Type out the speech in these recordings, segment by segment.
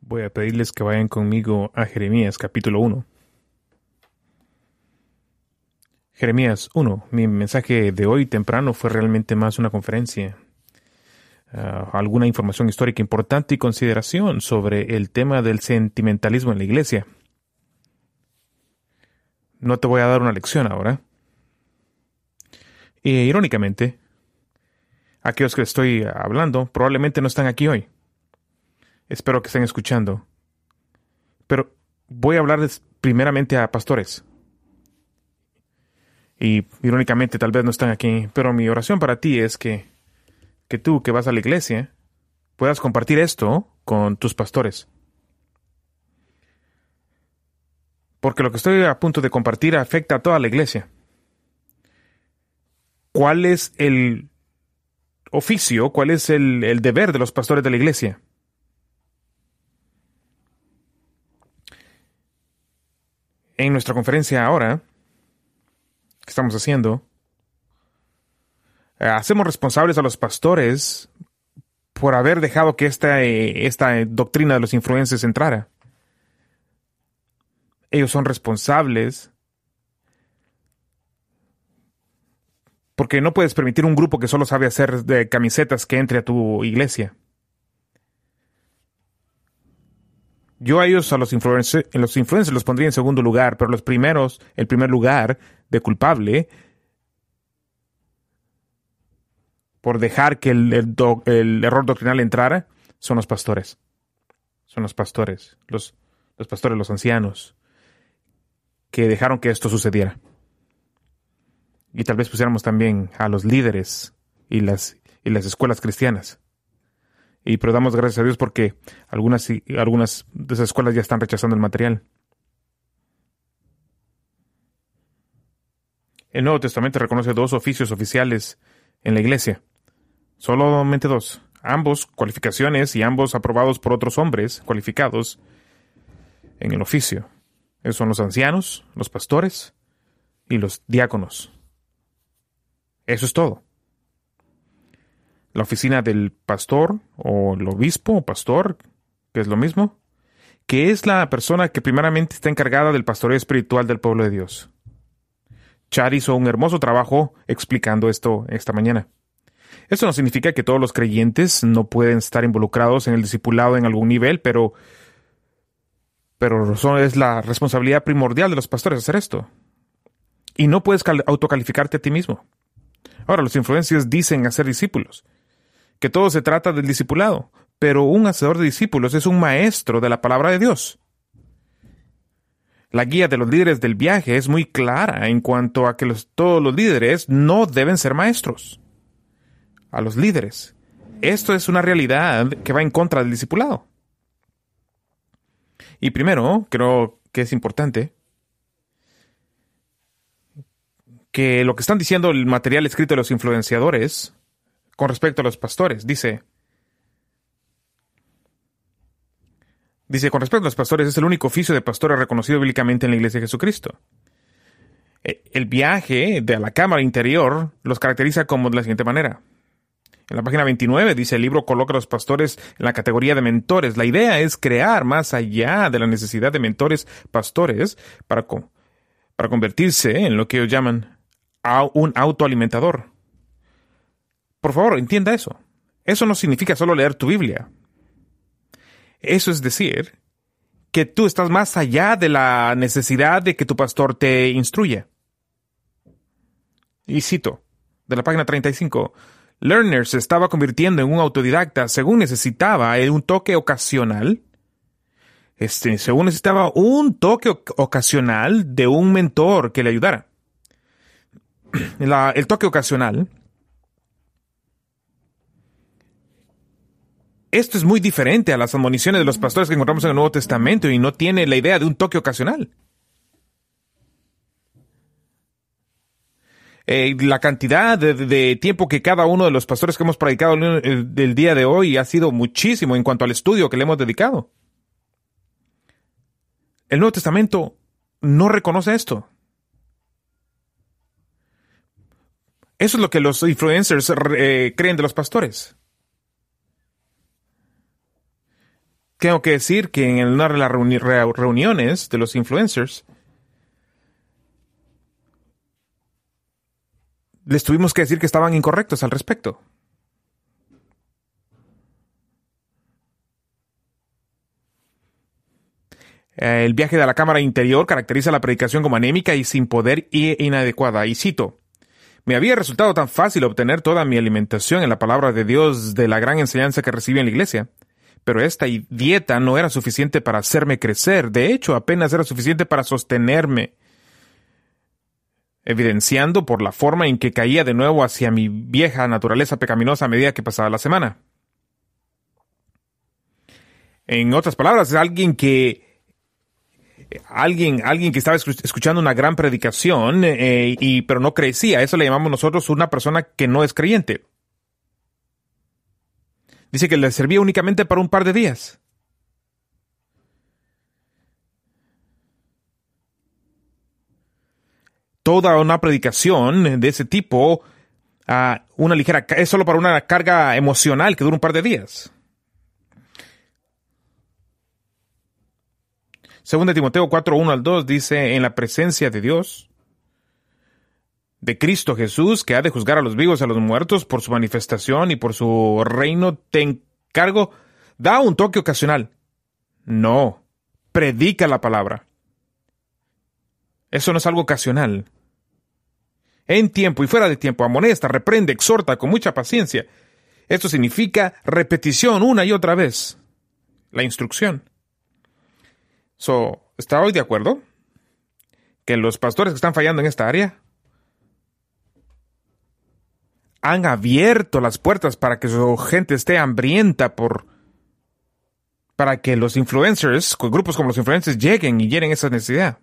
Voy a pedirles que vayan conmigo a Jeremías capítulo 1. Jeremías 1. Mi mensaje de hoy temprano fue realmente más una conferencia. Alguna información histórica importante y consideración sobre el tema del sentimentalismo en la iglesia. No te voy a dar una lección ahora. Irónicamente, aquellos que estoy hablando probablemente no están aquí hoy. Espero que estén escuchando. Pero voy a hablarles primeramente a pastores. Y irónicamente tal vez no están aquí, pero mi oración para ti es que tú que vas a la iglesia puedas compartir esto con tus pastores. Porque lo que estoy a punto de compartir afecta a toda la iglesia. ¿Cuál es el oficio, cuál es el deber de los pastores de la iglesia? En nuestra conferencia ahora, que estamos haciendo, hacemos responsables a los pastores por haber dejado que esta doctrina de los influencers entrara. Ellos son responsables porque no puedes permitir un grupo que solo sabe hacer de camisetas que entre a tu iglesia. Yo a ellos, a los influencers los pondría en segundo lugar, pero el primer lugar de culpable por dejar que el error doctrinal entrara son los pastores. Son los pastores, los pastores, los ancianos, que dejaron que esto sucediera. Y tal vez pusiéramos también a los líderes y las escuelas cristianas. Pero damos gracias a Dios porque algunas de esas escuelas ya están rechazando el material. El Nuevo Testamento reconoce dos oficios oficiales en la iglesia. Solamente dos. Ambos cualificaciones y ambos aprobados por otros hombres cualificados en el oficio. Esos son los ancianos, los pastores y los diáconos. Eso es todo. La oficina del pastor o el obispo o pastor, que es lo mismo, que es la persona que primeramente está encargada del pastoreo espiritual del pueblo de Dios. Chad hizo un hermoso trabajo explicando esto esta mañana. Esto no significa que todos los creyentes no pueden estar involucrados en el discipulado en algún nivel, pero es la responsabilidad primordial de los pastores hacer esto. Y no puedes autocalificarte a ti mismo. Ahora, los influencers dicen hacer discípulos, que todo se trata del discipulado, pero un hacedor de discípulos es un maestro de la palabra de Dios. La guía de los líderes del viaje es muy clara en cuanto a que todos los líderes no deben ser maestros. A los líderes. Esto es una realidad que va en contra del discipulado. Y primero, creo que es importante que lo que están diciendo el material escrito de los influenciadores con respecto a los pastores, dice, con respecto a los pastores, es el único oficio de pastores reconocido bíblicamente en la Iglesia de Jesucristo. El viaje de la cámara interior los caracteriza como de la siguiente manera. En la página 29 dice, el libro coloca a los pastores en la categoría de mentores. La idea es crear más allá de la necesidad de mentores pastores para convertirse en lo que ellos llaman un autoalimentador. Por favor, entienda eso. Eso no significa solo leer tu Biblia. Eso es decir, que tú estás más allá de la necesidad de que tu pastor te instruya. Y cito, de la página 35, Lerner se estaba convirtiendo en un autodidacta según necesitaba un toque ocasional. Según necesitaba un toque ocasional de un mentor que le ayudara. El toque ocasional. Esto es muy diferente a las admoniciones de los pastores que encontramos en el Nuevo Testamento y no tiene la idea de un toque ocasional. La cantidad de tiempo que cada uno de los pastores que hemos predicado del día de hoy ha sido muchísimo en cuanto al estudio que le hemos dedicado. El Nuevo Testamento no reconoce esto. Eso es lo que los influencers creen de los pastores. tengo que decir que en una de las reuniones de los influencers, les tuvimos que decir que estaban incorrectos al respecto. El viaje de la cámara interior caracteriza la predicación como anémica y sin poder e inadecuada. Y cito: me había resultado tan fácil obtener toda mi alimentación en la palabra de Dios de la gran enseñanza que recibí en la iglesia, pero esta dieta no era suficiente para hacerme crecer. De hecho, apenas era suficiente para sostenerme, evidenciando por la forma en que caía de nuevo hacia mi vieja naturaleza pecaminosa a medida que pasaba la semana. En otras palabras, es alguien que estaba escuchando una gran predicación, pero no crecía. Eso le llamamos nosotros una persona que no es creyente. Dice que le servía únicamente para un par de días. Toda una predicación de ese tipo, es solo para una carga emocional que dura un par de días. 2 Timoteo 4:1-2 dice: en la presencia de Dios, de Cristo Jesús, que ha de juzgar a los vivos y a los muertos por su manifestación y por su reino, te encargo, da un toque ocasional. No, predica la palabra. Eso no es algo ocasional. En tiempo y fuera de tiempo, amonesta, reprende, exhorta con mucha paciencia. Esto significa repetición una y otra vez. La instrucción. ¿Está hoy de acuerdo que los pastores que están fallando en esta área han abierto las puertas para que su gente esté hambrienta para que los influencers, grupos como los influencers, lleguen y llenen esa necesidad?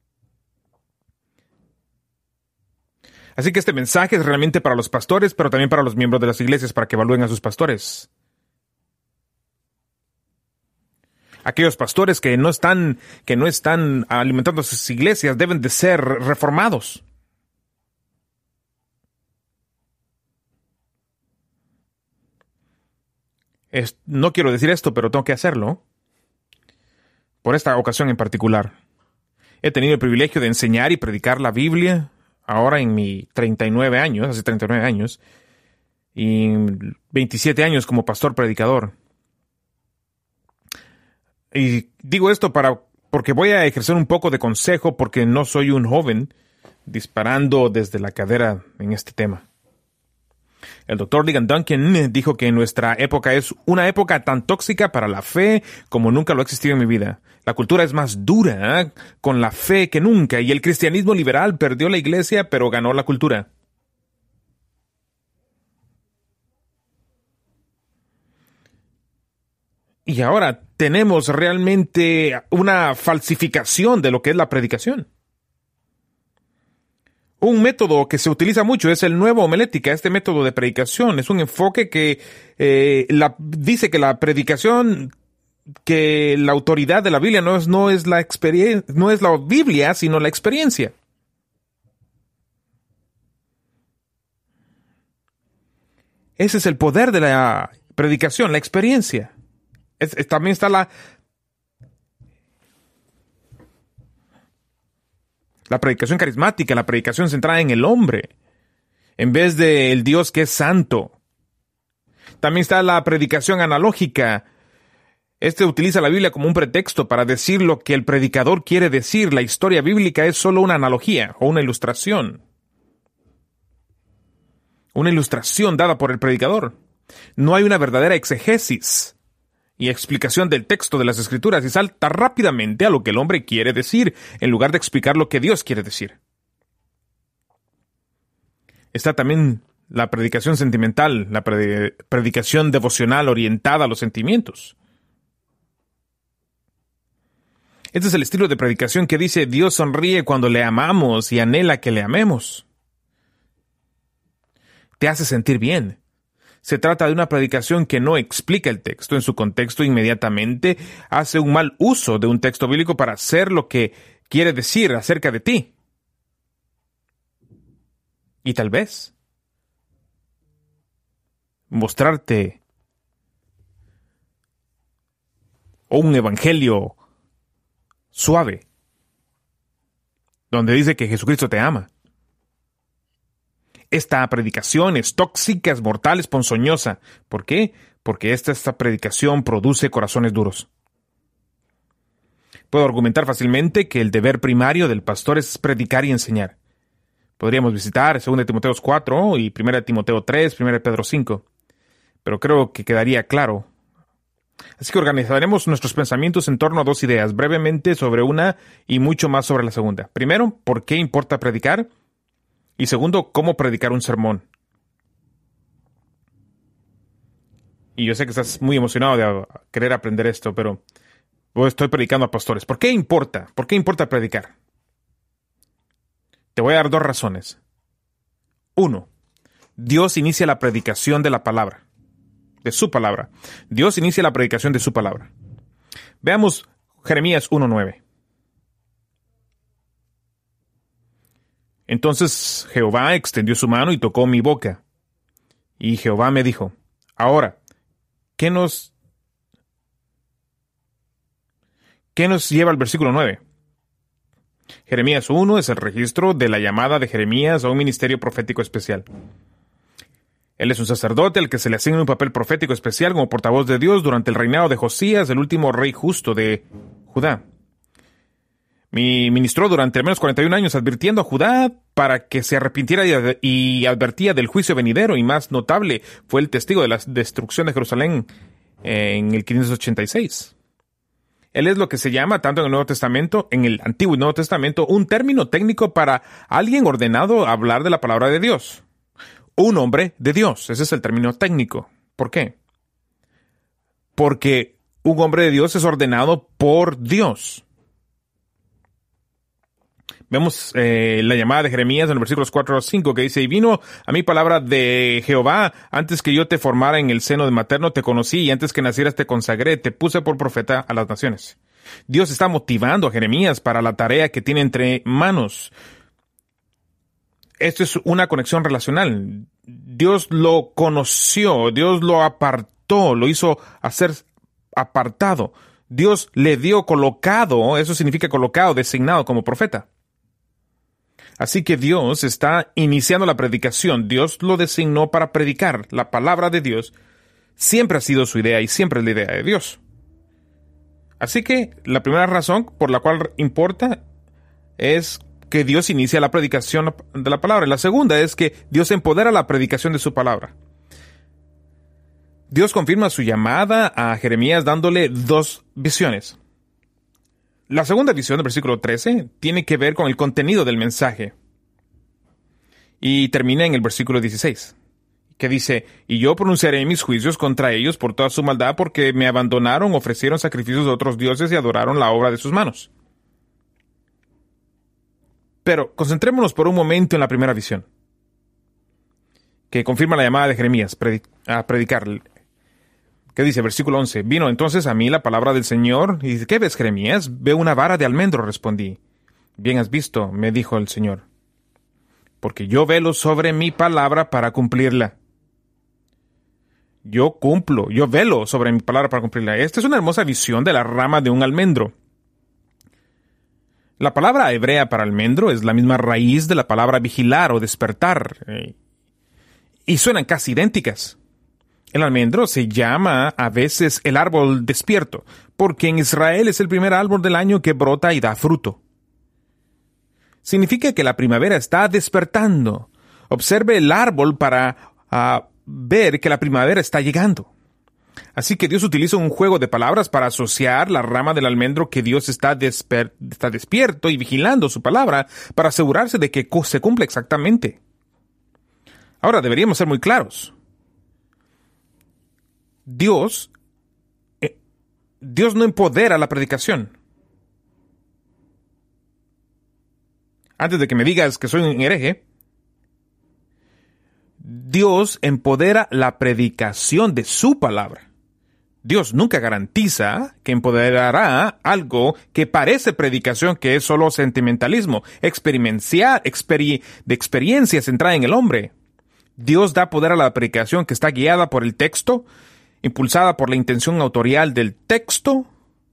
Así que este mensaje es realmente para los pastores, pero también para los miembros de las iglesias, para que evalúen a sus pastores. Aquellos pastores que no están alimentando sus iglesias deben de ser reformados. No quiero decir esto, pero tengo que hacerlo. Por esta ocasión en particular. He tenido el privilegio de enseñar y predicar la Biblia ahora en mi hace 39 años, y 27 años como pastor predicador. Y digo esto porque voy a ejercer un poco de consejo, porque no soy un joven disparando desde la cadera en este tema. El Dr. Ligon Duncan dijo que nuestra época es una época tan tóxica para la fe como nunca lo ha existido en mi vida. La cultura es más dura con la fe que nunca, y el cristianismo liberal perdió la iglesia, pero ganó la cultura. Y ahora tenemos realmente una falsificación de lo que es la predicación. Un método que se utiliza mucho es el nuevo homilética. Este método de predicación es un enfoque que dice que la predicación, que la autoridad de la Biblia no es la Biblia, sino la experiencia. Ese es el poder de la predicación, la experiencia. También está la predicación carismática, la predicación centrada en el hombre, en vez del Dios que es santo. También está la predicación analógica. Utiliza la Biblia como un pretexto para decir lo que el predicador quiere decir. La historia bíblica es solo una analogía o una ilustración. Una ilustración dada por el predicador. No hay una verdadera exegesis y explicación del texto de las Escrituras, y salta rápidamente a lo que el hombre quiere decir, en lugar de explicar lo que Dios quiere decir. Está también la predicación sentimental, la predicación devocional orientada a los sentimientos. Este es el estilo de predicación que dice: Dios sonríe cuando le amamos y anhela que le amemos. Te hace sentir bien. Se trata de una predicación que no explica el texto en su contexto inmediatamente, hace un mal uso de un texto bíblico para hacer lo que quiere decir acerca de ti. Y tal vez mostrarte o un evangelio suave, donde dice que Jesucristo te ama. Esta predicación es tóxica, es mortal, es ponzoñosa. ¿Por qué? Porque esta predicación produce corazones duros. Puedo argumentar fácilmente que el deber primario del pastor es predicar y enseñar. Podríamos visitar 2 Timoteo 4 y 1 Timoteo 3, 1 Pedro 5. Pero creo que quedaría claro. Así que organizaremos nuestros pensamientos en torno a dos ideas, brevemente sobre una y mucho más sobre la segunda. Primero, ¿por qué importa predicar? Y segundo, ¿cómo predicar un sermón? Y yo sé que estás muy emocionado de querer aprender esto, pero estoy predicando a pastores. ¿Por qué importa? ¿Por qué importa predicar? Te voy a dar dos razones. 1. Dios inicia la predicación de la palabra, de su palabra. Dios inicia la predicación de su palabra. Veamos Jeremías 1:9. Entonces Jehová extendió su mano y tocó mi boca. Y Jehová me dijo, ahora, ¿qué nos lleva al versículo 9? Jeremías 1 es el registro de la llamada de Jeremías a un ministerio profético especial. Él es un sacerdote al que se le asigna un papel profético especial como portavoz de Dios durante el reinado de Josías, el último rey justo de Judá. Ministró durante al menos 41 años advirtiendo a Judá para que se arrepintiera y advertía del juicio venidero, y más notable fue el testigo de la destrucción de Jerusalén en el 586. Él es lo que se llama, tanto en el Nuevo Testamento, en el Antiguo y Nuevo Testamento, un término técnico para alguien ordenado a hablar de la palabra de Dios. Un hombre de Dios, ese es el término técnico. ¿Por qué? Porque un hombre de Dios es ordenado por Dios. Vemos la llamada de Jeremías en los versículos 4 a 5 que dice, y vino a mí palabra de Jehová, antes que yo te formara en el seno de materno te conocí, y antes que nacieras te consagré, te puse por profeta a las naciones. Dios está motivando a Jeremías para la tarea que tiene entre manos. Esto es una conexión relacional. Dios lo conoció, Dios lo apartó, lo hizo hacer apartado. Dios le dio colocado, eso significa colocado, designado como profeta. Así que Dios está iniciando la predicación. Dios lo designó para predicar. La palabra de Dios siempre ha sido su idea y siempre es la idea de Dios. Así que la primera razón por la cual importa es que Dios inicia la predicación de la palabra. La segunda es que Dios empodera la predicación de su palabra. Dios confirma su llamada a Jeremías dándole dos visiones. La segunda visión del versículo 13 tiene que ver con el contenido del mensaje. Y termina en el versículo 16, que dice, y yo pronunciaré mis juicios contra ellos por toda su maldad, porque me abandonaron, ofrecieron sacrificios de otros dioses y adoraron la obra de sus manos. Pero concentrémonos por un momento en la primera visión, que confirma la llamada de Jeremías a predicar. ¿Qué dice? Versículo 11. Vino entonces a mí la palabra del Señor, y dice, ¿qué ves, Jeremías? Veo una vara de almendro, respondí. Bien has visto, me dijo el Señor, porque yo velo sobre mi palabra para cumplirla. Yo velo sobre mi palabra para cumplirla. Esta es una hermosa visión de la rama de un almendro. La palabra hebrea para almendro es la misma raíz de la palabra vigilar o despertar, y suenan casi idénticas. El almendro se llama a veces el árbol despierto, porque en Israel es el primer árbol del año que brota y da fruto. Significa que la primavera está despertando. Observe el árbol para ver que la primavera está llegando. Así que Dios utiliza un juego de palabras para asociar la rama del almendro que Dios está despierto y vigilando su palabra para asegurarse de que se cumpla exactamente. Ahora, deberíamos ser muy claros. Dios no empodera la predicación. Antes de que me digas que soy un hereje, Dios empodera la predicación de su palabra. Dios nunca garantiza que empoderará algo que parece predicación, que es solo sentimentalismo, de experiencia centrada en el hombre. Dios da poder a la predicación que está guiada por el texto, impulsada por la intención autorial del texto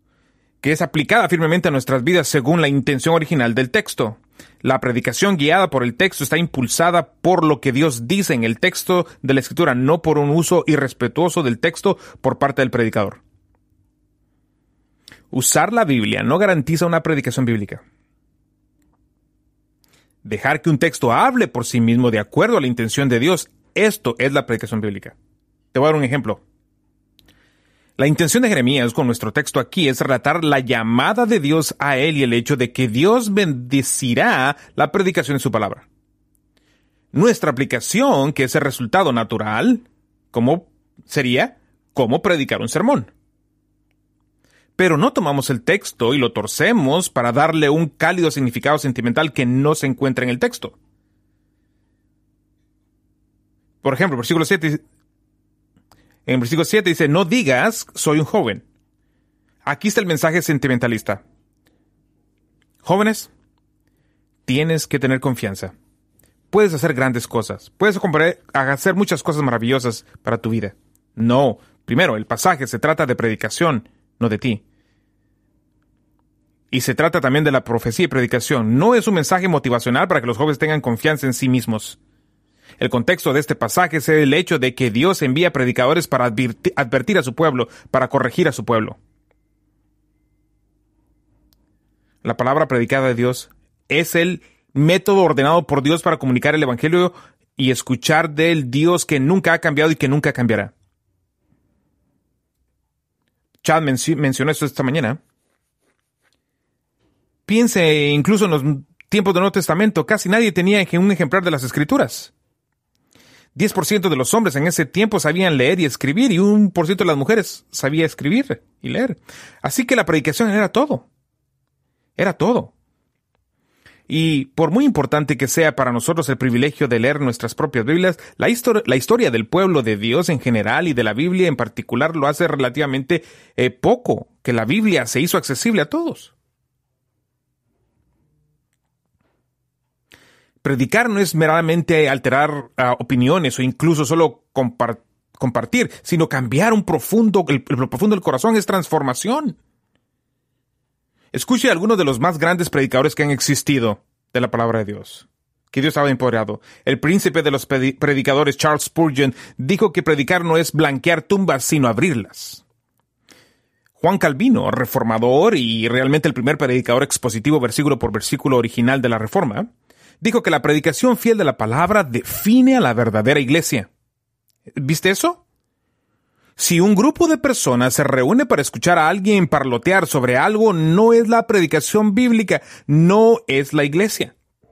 que es aplicada firmemente a nuestras vidas según la intención original del texto. La predicación guiada por el texto está impulsada por lo que Dios dice en el texto de la Escritura, no por un uso irrespetuoso del texto por parte del predicador. Usar la Biblia no garantiza una predicación bíblica. Dejar que un texto hable por sí mismo de acuerdo a la intención de Dios, esto es la predicación bíblica. Te voy a dar un ejemplo. La intención de Jeremías con nuestro texto aquí es relatar la llamada de Dios a él y el hecho de que Dios bendecirá la predicación de su palabra. Nuestra aplicación, que es el resultado natural, sería cómo predicar un sermón. Pero no tomamos el texto y lo torcemos para darle un cálido significado sentimental que no se encuentra en el texto. Por ejemplo, versículo 7. En versículo 7 dice, no digas, soy un joven. Aquí está el mensaje sentimentalista. Jóvenes, tienes que tener confianza. Puedes hacer grandes cosas. Puedes hacer muchas cosas maravillosas para tu vida. No, primero, el pasaje se trata de predicación, no de ti. Y se trata también de la profecía y predicación. No es un mensaje motivacional para que los jóvenes tengan confianza en sí mismos. El contexto de este pasaje es el hecho de que Dios envía predicadores para advertir a su pueblo, para corregir a su pueblo. La palabra predicada de Dios es el método ordenado por Dios para comunicar el Evangelio y escuchar del Dios que nunca ha cambiado y que nunca cambiará. Chad mencionó esto esta mañana. Piense incluso en los tiempos del Nuevo Testamento, casi nadie tenía un ejemplar de las Escrituras. 10% de los hombres en ese tiempo sabían leer y escribir, y 1% de las mujeres sabía escribir y leer. Así que la predicación era todo. Era todo. Y por muy importante que sea para nosotros el privilegio de leer nuestras propias Biblias, la historia del pueblo de Dios en general y de la Biblia en particular lo hace relativamente poco, que la Biblia se hizo accesible a todos. Predicar no es meramente alterar opiniones o incluso solo compartir, sino cambiar lo profundo del corazón es transformación. Escuche a algunos de los más grandes predicadores que han existido de la palabra de Dios, que Dios ha empoderado. El príncipe de los predicadores, Charles Spurgeon, dijo que predicar no es blanquear tumbas, sino abrirlas. Juan Calvino, reformador y realmente el primer predicador expositivo versículo por versículo original de la Reforma, dijo que la predicación fiel de la palabra define a la verdadera iglesia. ¿Viste eso? Si un grupo de personas se reúne para escuchar a alguien parlotear sobre algo, no es la predicación bíblica, no es la iglesia.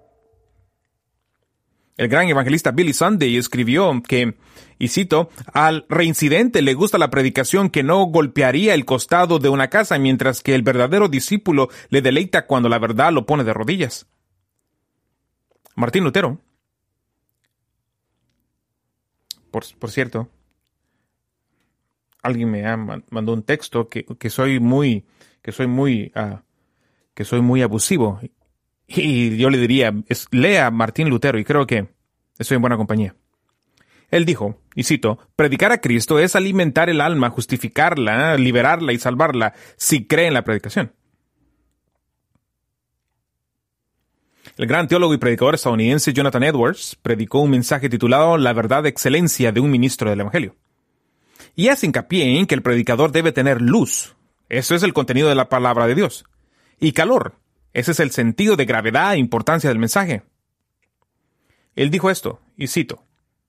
El gran evangelista Billy Sunday escribió que, y cito, al reincidente le gusta la predicación que no golpearía el costado de una casa, mientras que el verdadero discípulo le deleita cuando la verdad lo pone de rodillas. Martín Lutero, por cierto, alguien me mandó un texto que soy muy abusivo, y yo le diría, lea Martín Lutero, y creo que estoy en buena compañía. Él dijo, y cito, predicar a Cristo es alimentar el alma, justificarla, liberarla y salvarla, si cree en la predicación. El gran teólogo y predicador estadounidense Jonathan Edwards predicó un mensaje titulado La verdad de excelencia de un ministro del Evangelio. Y hace hincapié en que el predicador debe tener luz. Eso es el contenido de la palabra de Dios. Y calor. Ese es el sentido de gravedad e importancia del mensaje. Él dijo esto, y cito,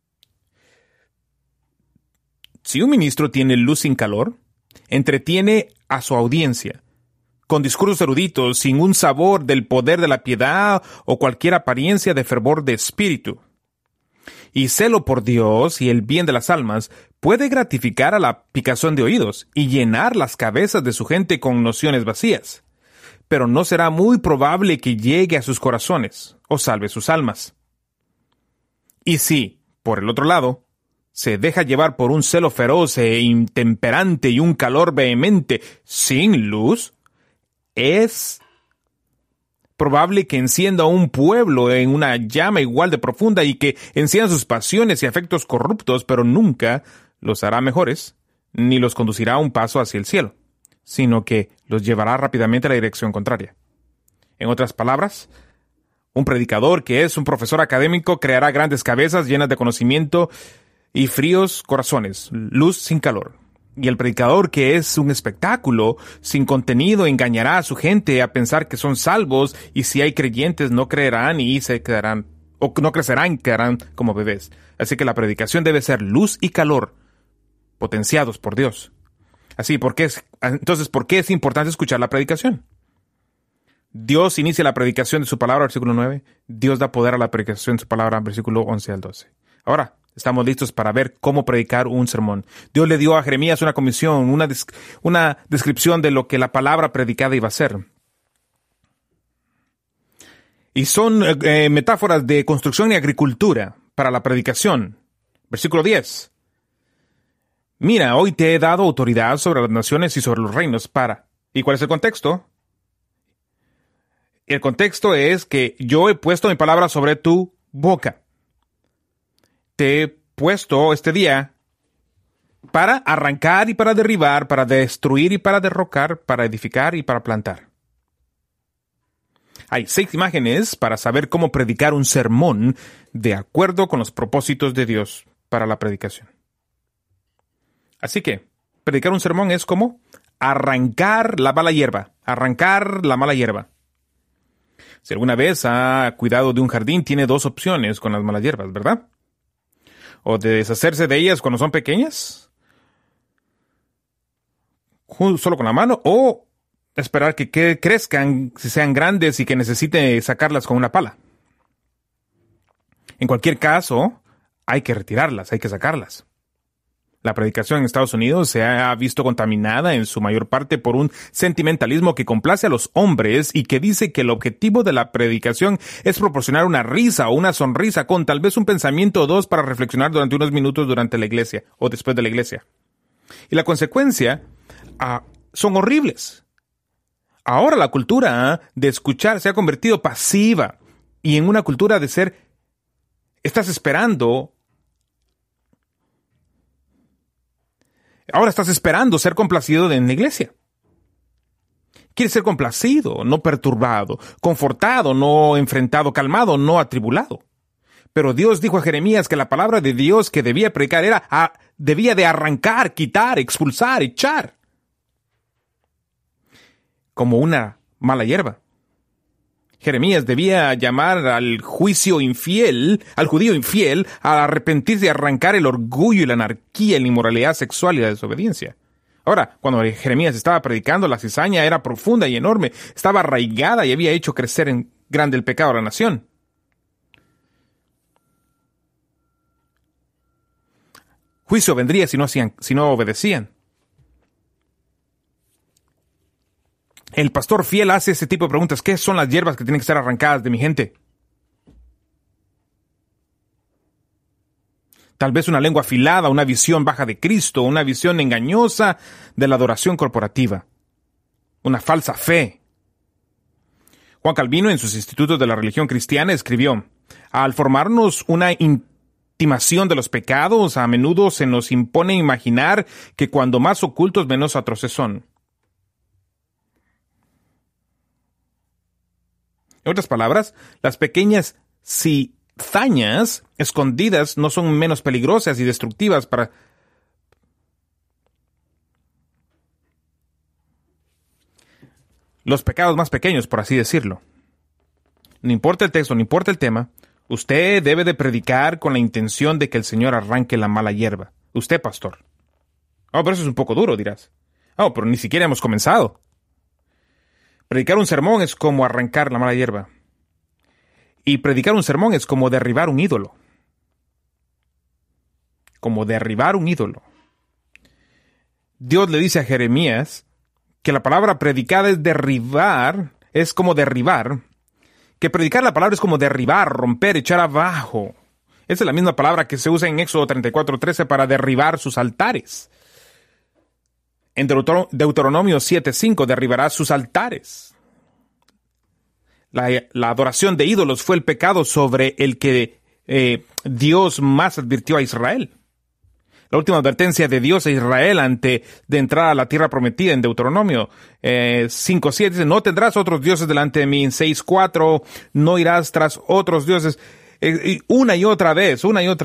si un ministro tiene luz sin calor, entretiene a su audiencia, con discursos eruditos, sin un sabor del poder de la piedad o cualquier apariencia de fervor de espíritu. Y celo por Dios y el bien de las almas puede gratificar a la picazón de oídos y llenar las cabezas de su gente con nociones vacías, pero no será muy probable que llegue a sus corazones o salve sus almas. Y si, por el otro lado, se deja llevar por un celo feroz e intemperante y un calor vehemente sin luz, es probable que encienda a un pueblo en una llama igual de profunda y que encienda sus pasiones y afectos corruptos, pero nunca los hará mejores, ni los conducirá a un paso hacia el cielo, sino que los llevará rápidamente a la dirección contraria. En otras palabras, un predicador que es un profesor académico creará grandes cabezas llenas de conocimiento y fríos corazones, luz sin calor. Y el predicador que es un espectáculo sin contenido engañará a su gente a pensar que son salvos, y si hay creyentes no creerán y se quedarán, o no crecerán y quedarán como bebés. Así que la predicación debe ser luz y calor, potenciados por Dios. Entonces, ¿por qué es importante escuchar la predicación? Dios inicia la predicación de su palabra, versículo 9. Dios da poder a la predicación de su palabra, versículo 11 al 12. Ahora, estamos listos para ver cómo predicar un sermón. Dios le dio a Jeremías una comisión, una descripción de lo que la palabra predicada iba a ser. Y son metáforas de construcción y agricultura para la predicación. Versículo 10. Mira, hoy te he dado autoridad sobre las naciones y sobre los reinos para... ¿Y cuál es el contexto? El contexto es que yo he puesto mi palabra sobre tu boca. Te he puesto este día para arrancar y para derribar, para destruir y para derrocar, para edificar y para plantar. Hay 6 imágenes para saber cómo predicar un sermón de acuerdo con los propósitos de Dios para la predicación. Así que, predicar un sermón es como arrancar la mala hierba. Arrancar la mala hierba. Si alguna vez ha cuidado de un jardín, tiene 2 opciones con las malas hierbas, ¿verdad? O de deshacerse de ellas cuando son pequeñas, solo con la mano, o esperar que crezcan si sean grandes y que necesite sacarlas con una pala. En cualquier caso, hay que retirarlas, hay que sacarlas. La predicación en Estados Unidos se ha visto contaminada en su mayor parte por un sentimentalismo que complace a los hombres y que dice que el objetivo de la predicación es proporcionar una risa o una sonrisa con tal vez un pensamiento o 2 para reflexionar durante unos minutos durante la iglesia o después de la iglesia. Y la consecuencia son horribles. Ahora la cultura de escuchar se ha convertido pasiva y en una cultura de ser, estás esperando ser complacido en la iglesia. Quieres ser complacido, no perturbado, confortado, no enfrentado, calmado, no atribulado. Pero Dios dijo a Jeremías que la palabra de Dios que debía predicar debía de arrancar, quitar, expulsar, echar. Como una mala hierba. Jeremías debía llamar al judío infiel, a arrepentirse y arrancar el orgullo y la anarquía, la inmoralidad sexual y la desobediencia. Ahora, cuando Jeremías estaba predicando, la cizaña era profunda y enorme, estaba arraigada y había hecho crecer en grande el pecado de la nación. Juicio vendría si no obedecían. El pastor fiel hace ese tipo de preguntas. ¿Qué son las hierbas que tienen que ser arrancadas de mi gente? Tal vez una lengua afilada, una visión baja de Cristo, una visión engañosa de la adoración corporativa, una falsa fe. Juan Calvino, en sus Institutos de la Religión Cristiana, escribió: al formarnos una intimación de los pecados, a menudo se nos impone imaginar que cuando más ocultos, menos atroces son. En otras palabras, las pequeñas cizañas escondidas no son menos peligrosas y destructivas para... los pecados más pequeños, por así decirlo. No importa el texto, no importa el tema, usted debe de predicar con la intención de que el Señor arranque la mala hierba. Usted, pastor. Pero eso es un poco duro, dirás. Pero ni siquiera hemos comenzado. Predicar un sermón es como arrancar la mala hierba. Y predicar un sermón es como derribar un ídolo. Como derribar un ídolo. Dios le dice a Jeremías que la palabra predicada es derribar, es como derribar. Que predicar la palabra es como derribar, romper, echar abajo. Esa es la misma palabra que se usa en Éxodo 34:13 para derribar sus altares. En Deuteronomio 7:5 derribará sus altares. La adoración de ídolos fue el pecado sobre el que Dios más advirtió a Israel. La última advertencia de Dios a Israel antes de entrar a la tierra prometida en Deuteronomio 5:7 dice, no tendrás otros dioses delante de mí. En 6:4, no irás tras otros dioses. Una y otra vez.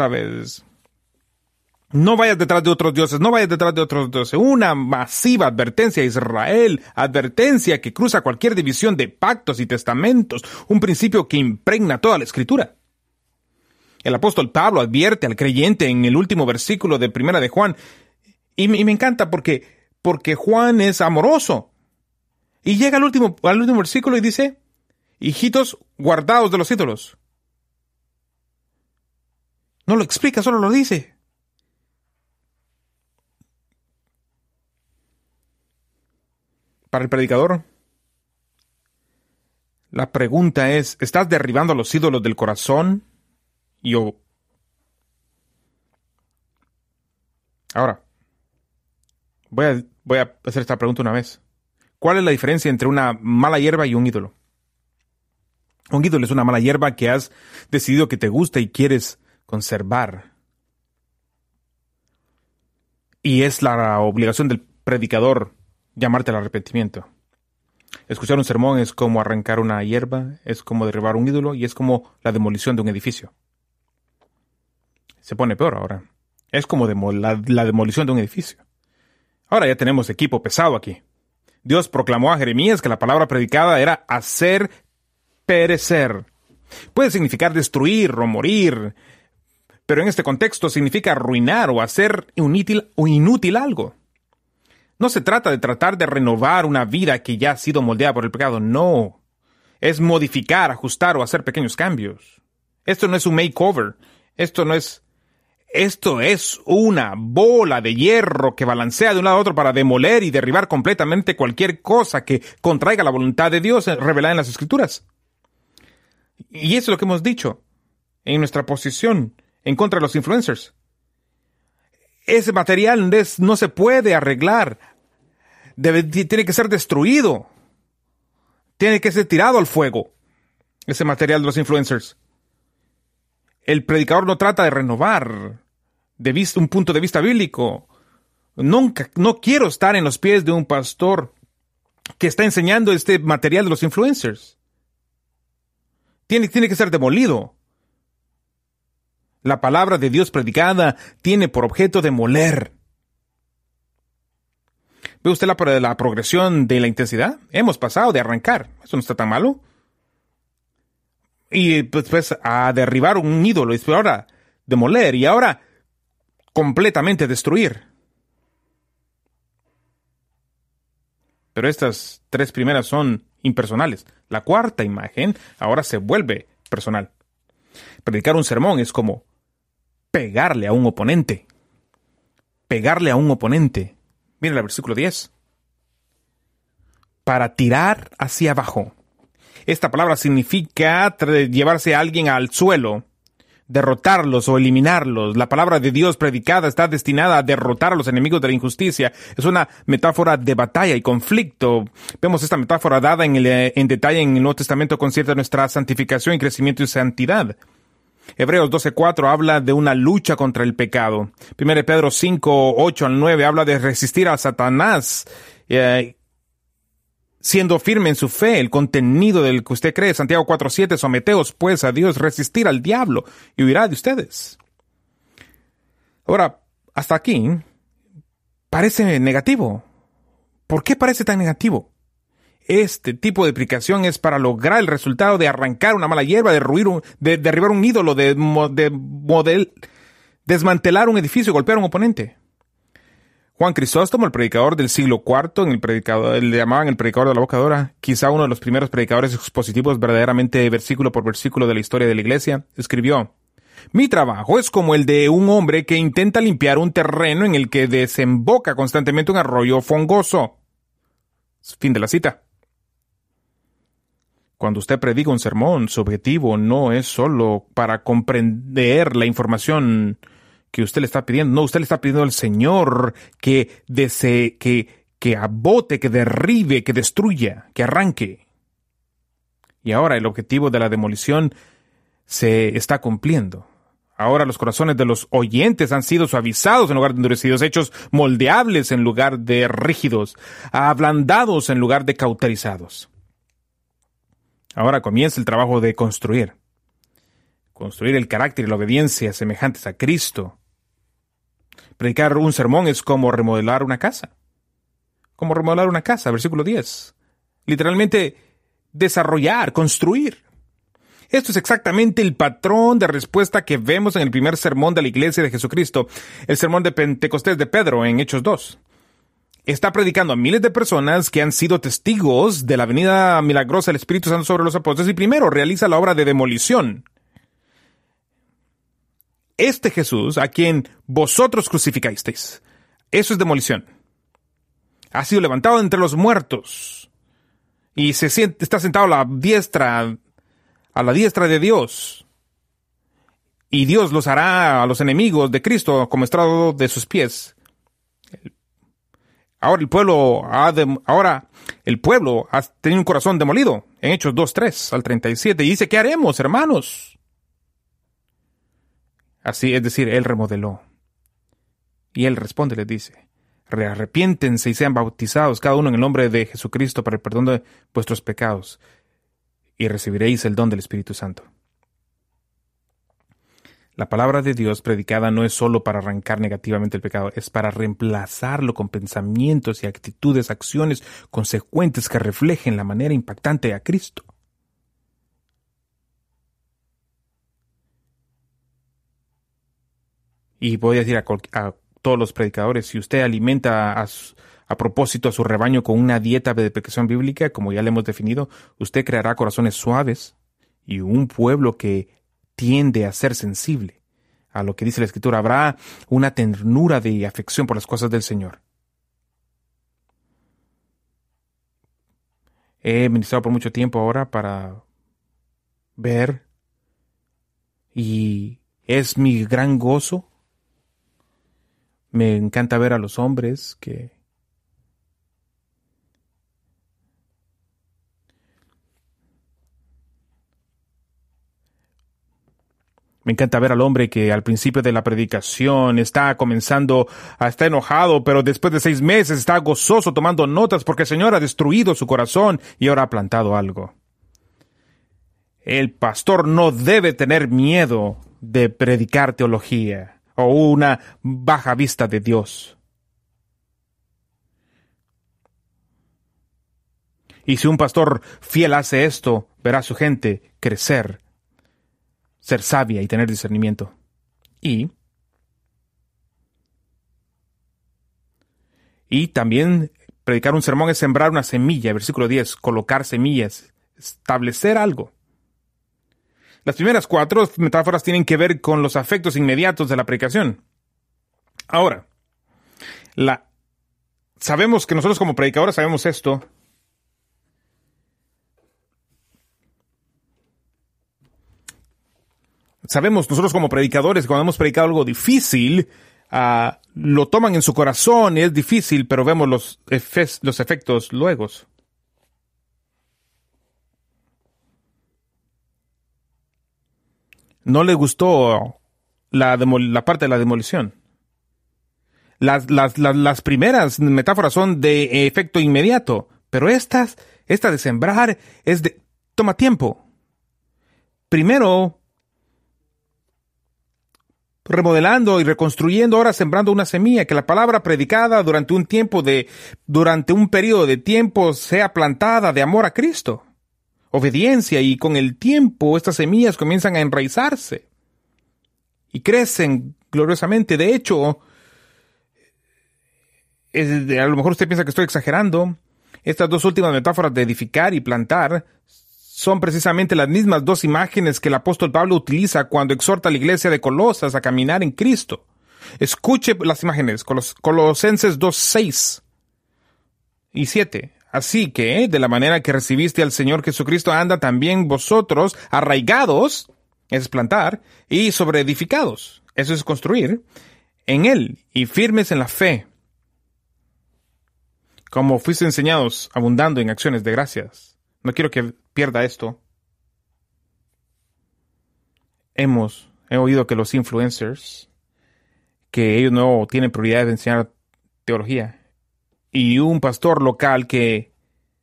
No vayas detrás de otros dioses, no vayas detrás de otros dioses. Una masiva advertencia a Israel, advertencia que cruza cualquier división de pactos y testamentos, un principio que impregna toda la Escritura. El apóstol Pablo advierte al creyente en el último versículo de Primera de Juan, y me encanta porque Juan es amoroso. Y llega al último versículo y dice, hijitos, guardaos de los ídolos. No lo explica, solo lo dice. Para el predicador, la pregunta es, ¿estás derribando los ídolos del corazón? Ahora, voy a hacer esta pregunta una vez. ¿Cuál es la diferencia entre una mala hierba y un ídolo? Un ídolo es una mala hierba que has decidido que te gusta y quieres conservar. Y es la obligación del predicador llamarte al arrepentimiento. Escuchar un sermón es como arrancar una hierba, es como derribar un ídolo y es como la demolición de un edificio. Se pone peor ahora. Es como la demolición de un edificio. Ahora ya tenemos equipo pesado aquí. Dios proclamó a Jeremías que la palabra predicada era hacer perecer. Puede significar destruir o morir, pero en este contexto significa arruinar o hacer inútil algo. No se trata de tratar de renovar una vida que ya ha sido moldeada por el pecado, no. Es modificar, ajustar o hacer pequeños cambios. Esto no es un makeover. Esto es una bola de hierro que balancea de un lado a otro para demoler y derribar completamente cualquier cosa que contraiga la voluntad de Dios revelada en las Escrituras. Y eso es lo que hemos dicho en nuestra posición en contra de los influencers. Ese material no se puede arreglar. Tiene que ser destruido. Tiene que ser tirado al fuego. Ese material de los influencers. El predicador no trata de renovar un punto de vista bíblico. No quiero estar en los pies de un pastor que está enseñando este material de los influencers. Tiene que ser demolido. La palabra de Dios predicada tiene por objeto demoler. ¿Ve usted la progresión de la intensidad? Hemos pasado de arrancar. Eso no está tan malo. Y pues a derribar un ídolo, y ahora demoler, y ahora completamente destruir. Pero estas tres primeras son impersonales. La cuarta imagen ahora se vuelve personal. Predicar un sermón es como pegarle a un oponente. Pegarle a un oponente. Miren el versículo 10. Para tirar hacia abajo. Esta palabra significa llevarse a alguien al suelo, derrotarlos o eliminarlos. La palabra de Dios predicada está destinada a derrotar a los enemigos de la injusticia. Es una metáfora de batalla y conflicto. Vemos esta metáfora dada en detalle en el Nuevo Testamento concierta nuestra santificación y crecimiento y santidad. Hebreos 12:4 habla de una lucha contra el pecado. 1 Pedro 5:8-9 habla de resistir a Satanás, siendo firme en su fe, el contenido del que usted cree. Santiago 4:7, someteos pues a Dios, resistir al diablo y huirá de ustedes. Ahora, hasta aquí, parece negativo. ¿Por qué parece tan negativo? Este tipo de predicación es para lograr el resultado de arrancar una mala hierba, de derribar un ídolo, desmantelar un edificio, golpear a un oponente. Juan Crisóstomo, el predicador del siglo IV, le llamaban el predicador de la boca de oro, quizá uno de los primeros predicadores expositivos verdaderamente versículo por versículo de la historia de la iglesia, escribió: mi trabajo es como el de un hombre que intenta limpiar un terreno en el que desemboca constantemente un arroyo fongoso. Fin de la cita. Cuando usted predica un sermón, su objetivo no es solo para comprender la información que usted le está pidiendo. No, usted le está pidiendo al Señor que abote, que derribe, que destruya, que arranque. Y ahora el objetivo de la demolición se está cumpliendo. Ahora los corazones de los oyentes han sido suavizados en lugar de endurecidos, hechos moldeables en lugar de rígidos, ablandados en lugar de cauterizados. Ahora comienza el trabajo de construir. Construir el carácter y la obediencia semejantes a Cristo. Predicar un sermón es como remodelar una casa. Como remodelar una casa, versículo 10. Literalmente, desarrollar, construir. Esto es exactamente el patrón de respuesta que vemos en el primer sermón de la Iglesia de Jesucristo, el sermón de Pentecostés de Pedro en Hechos 2. Está predicando a miles de personas que han sido testigos de la venida milagrosa del Espíritu Santo sobre los apóstoles y primero realiza la obra de demolición. Este Jesús, a quien vosotros crucificasteis, eso es demolición. Ha sido levantado entre los muertos y está sentado a la diestra de Dios. Y Dios los hará a los enemigos de Cristo como estrado de sus pies. Ahora el pueblo ha tenido un corazón demolido. En Hechos 2:3 al 37. Y dice, ¿qué haremos, hermanos? Así, es decir, Él remodeló. Y Él responde, les dice, arrepiéntense y sean bautizados cada uno en el nombre de Jesucristo para el perdón de vuestros pecados, y recibiréis el don del Espíritu Santo. La palabra de Dios predicada no es solo para arrancar negativamente el pecado, es para reemplazarlo con pensamientos y actitudes, acciones consecuentes que reflejen la manera impactante a Cristo. Y voy a decir a todos los predicadores, si usted alimenta a propósito a su rebaño con una dieta de predicación bíblica, como ya le hemos definido, usted creará corazones suaves y un pueblo que tiende a ser sensible a lo que dice la Escritura. Habrá una ternura de afección por las cosas del Señor. He ministrado por mucho tiempo ahora para ver, y es mi gran gozo. Me encanta ver a los hombres que me encanta ver al hombre que al principio de la predicación está enojado, pero después de 6 meses está gozoso tomando notas porque el Señor ha destruido su corazón y ahora ha plantado algo. El pastor no debe tener miedo de predicar teología o una baja vista de Dios. Y si un pastor fiel hace esto, verá a su gente crecer, ser sabia y tener discernimiento. Y también predicar un sermón es sembrar una semilla, versículo 10, colocar semillas, establecer algo. Las primeras 4 metáforas tienen que ver con los afectos inmediatos de la predicación. Ahora, sabemos que nosotros como predicadores sabemos esto. Sabemos nosotros como predicadores, cuando hemos predicado algo difícil, lo toman en su corazón y es difícil, pero vemos los efectos luego. No le gustó la parte de la demolición. Las primeras metáforas son de efecto inmediato, pero esta de sembrar toma tiempo. Primero, remodelando y reconstruyendo, ahora sembrando una semilla, que la palabra predicada durante un periodo de tiempo sea plantada de amor a Cristo. Obediencia, y con el tiempo estas semillas comienzan a enraizarse y crecen gloriosamente. De hecho, a lo mejor usted piensa que estoy exagerando. Estas 2 últimas metáforas de edificar y plantar son precisamente las mismas 2 imágenes que el apóstol Pablo utiliza cuando exhorta a la iglesia de Colosas a caminar en Cristo. Escuche las imágenes, Colosenses 2:6 y 7. Así que, de la manera que recibiste al Señor Jesucristo, anda también vosotros arraigados, es plantar, y sobreedificados, eso es construir, en Él, y firmes en la fe, como fuiste enseñados, abundando en acciones de gracias. No quiero que pierda esto. Hemos He oído que los influencers, que ellos no tienen prioridad de enseñar teología. Y un pastor local que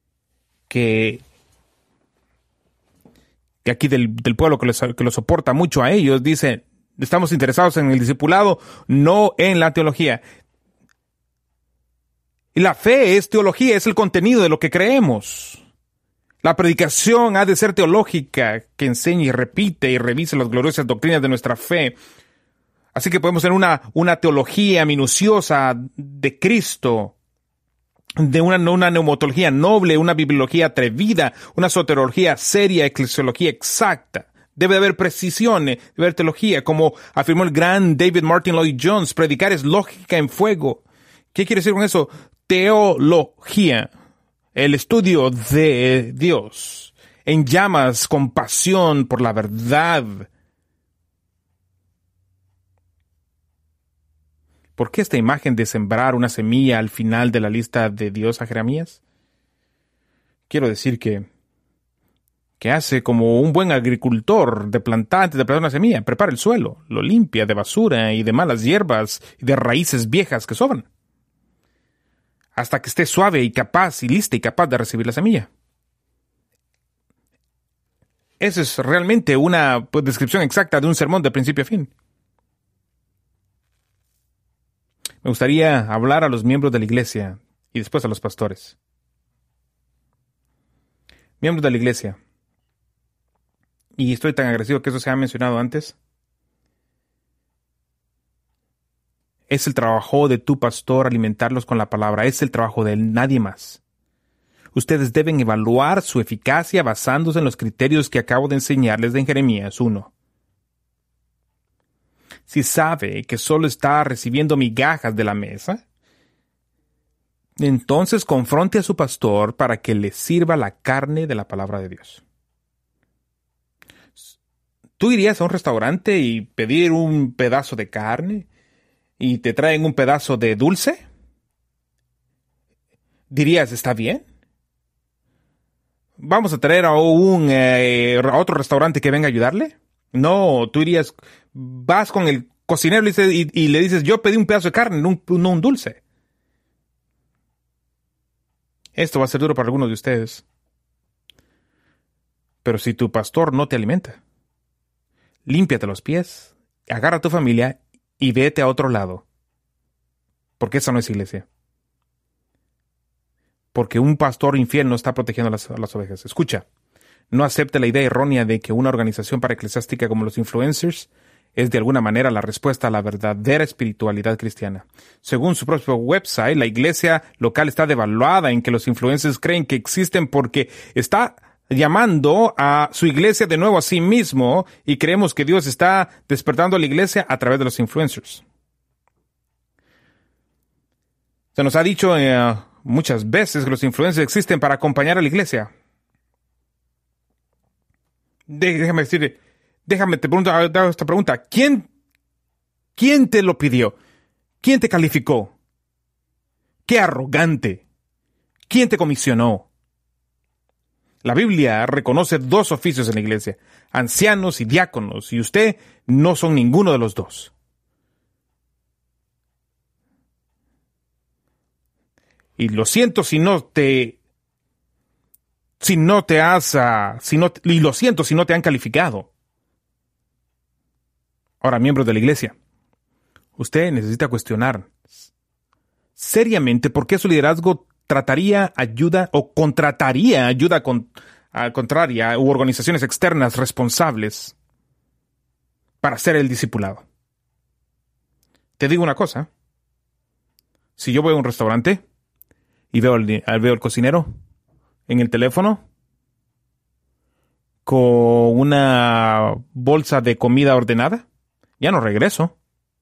aquí del pueblo que lo soporta mucho a ellos, dice, estamos interesados en el discipulado, no en la teología. Y la fe es teología, es el contenido de lo que creemos. La predicación ha de ser teológica, que enseñe y repite y revise las gloriosas doctrinas de nuestra fe. Así que podemos tener una teología minuciosa de Cristo, de una neumatología noble, una bibliología atrevida, una soteriología seria, eclesiología exacta. Debe haber precisión, debe haber teología, como afirmó el gran David Martin Lloyd Jones, predicar es lógica en fuego. ¿Qué quiere decir con eso? Teología, el estudio de Dios, en llamas, con pasión por la verdad. ¿Por qué esta imagen de sembrar una semilla al final de la lista de Dios a Jeremías? Quiero decir que hace como un buen agricultor de plantar antes de plantar una semilla. Prepara el suelo, lo limpia de basura y de malas hierbas y de raíces viejas que sobran, hasta que esté suave y capaz y lista y capaz de recibir la semilla. Esa es realmente una descripción exacta de un sermón de principio a fin. Me gustaría hablar a los miembros de la iglesia y después a los pastores. Miembros de la iglesia. Y estoy tan agradecido que eso se ha mencionado antes. Es el trabajo de tu pastor alimentarlos con la palabra. Es el trabajo de él, nadie más. Ustedes deben evaluar su eficacia basándose en los criterios que acabo de enseñarles en Jeremías 1. Si sabe que solo está recibiendo migajas de la mesa, entonces confronte a su pastor para que le sirva la carne de la palabra de Dios. ¿Tú irías a un restaurante y pedir un pedazo de carne y te traen un pedazo de dulce? ¿Dirías, está bien? ¿Vamos a traer a otro restaurante que venga a ayudarle? No, tú irías, vas con el cocinero y le dices, yo pedí un pedazo de carne, no un dulce. Esto va a ser duro para algunos de ustedes. Pero si tu pastor no te alimenta, límpiate los pies, agarra a tu familia y vete a otro lado. Porque esa no es iglesia. Porque un pastor infiel no está protegiendo a las ovejas. Escucha, no acepte la idea errónea de que una organización paraeclesiástica como los influencers es de alguna manera la respuesta a la verdadera espiritualidad cristiana. Según su propio website, la iglesia local está devaluada en que los influencers creen que existen porque está llamando a su iglesia de nuevo a sí mismo y creemos que Dios está despertando a la iglesia a través de los influencers. Se nos ha dicho muchas veces que los influencers existen para acompañar a la iglesia. Déjame te hago esta pregunta. ¿Quién te lo pidió? ¿Quién te calificó? ¡Qué arrogante! ¿Quién te comisionó? La Biblia reconoce dos oficios en la iglesia, ancianos y diáconos, y usted no son ninguno de los dos. Y lo siento si no te han calificado. Ahora, miembros de la iglesia, usted necesita cuestionar seriamente por qué su liderazgo trataría ayuda o contrataría ayuda contraria u organizaciones externas responsables para ser el discipulado. Te digo una cosa. Si yo voy a un restaurante y veo al cocinero en el teléfono con una bolsa de comida ordenada, ya no regreso.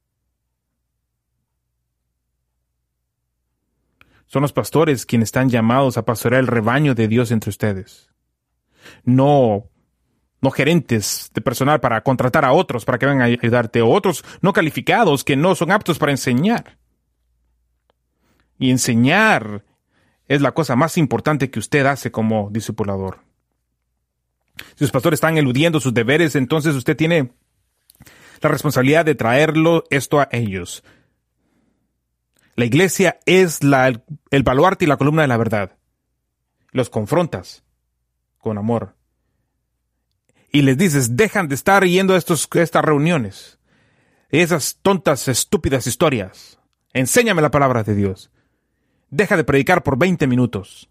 Son los pastores quienes están llamados a pastorear el rebaño de Dios entre ustedes. No gerentes de personal para contratar a otros para que vengan a ayudarte, o otros no calificados que no son aptos para enseñar. Y enseñar es la cosa más importante que usted hace como discipulador. Si los pastores están eludiendo sus deberes, entonces usted tiene la responsabilidad de traerlo esto a ellos. La iglesia es el baluarte y la columna de la verdad. Los confrontas con amor. Y les dices, dejan de estar yendo a estas reuniones. Esas tontas, estúpidas historias. Enséñame la palabra de Dios. Deja de predicar por 20 minutos.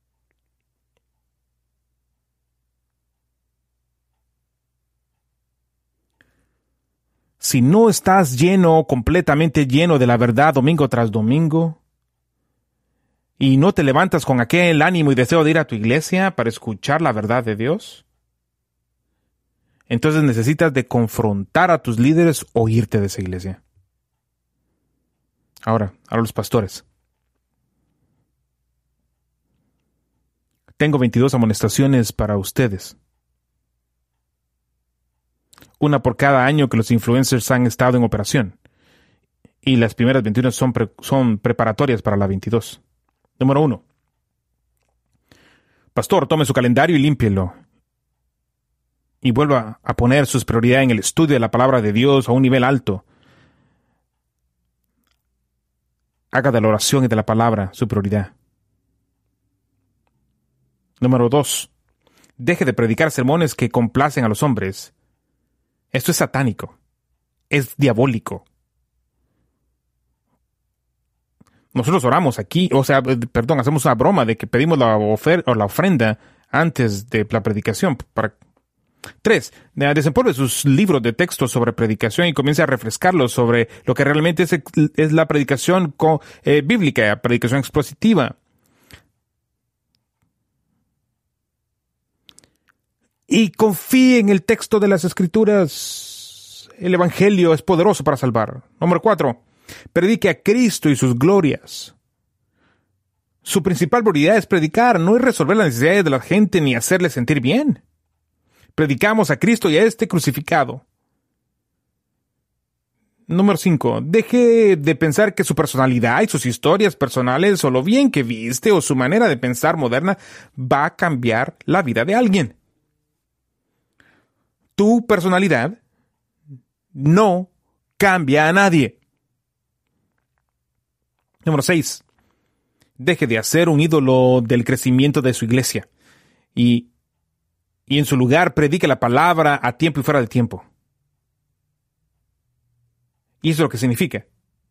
Si no estás completamente lleno de la verdad domingo tras domingo, y no te levantas con aquel ánimo y deseo de ir a tu iglesia para escuchar la verdad de Dios, entonces necesitas de confrontar a tus líderes o irte de esa iglesia. Ahora, a los pastores. Tengo 22 amonestaciones para ustedes. Una por cada año que los influencers han estado en operación. Y las primeras 21 son preparatorias para la 22. Número 1. Pastor, tome su calendario y límpielo. Y vuelva a poner sus prioridades en el estudio de la palabra de Dios a un nivel alto. Haga de la oración y de la palabra su prioridad. Número 2. Deje de predicar sermones que complacen a los hombres. Esto es satánico. Es diabólico. Nosotros oramos aquí, hacemos una broma de que pedimos la ofrenda antes de la predicación. 3. Desempolve sus libros de texto sobre predicación y comience a refrescarlos sobre lo que realmente es la predicación bíblica, predicación expositiva. Y confíe en el texto de las Escrituras. El Evangelio es poderoso para salvar. Número 4. Predique a Cristo y sus glorias. Su principal prioridad es predicar, no es resolver las necesidades de la gente ni hacerle sentir bien. Predicamos a Cristo y a este crucificado. Número 5. Deje de pensar que su personalidad y sus historias personales o lo bien que viste o su manera de pensar moderna va a cambiar la vida de alguien. Tu personalidad no cambia a nadie. Número 6. Deje de hacer un ídolo del crecimiento de su iglesia. Y en su lugar predique la palabra a tiempo y fuera de tiempo. Y eso es lo que significa.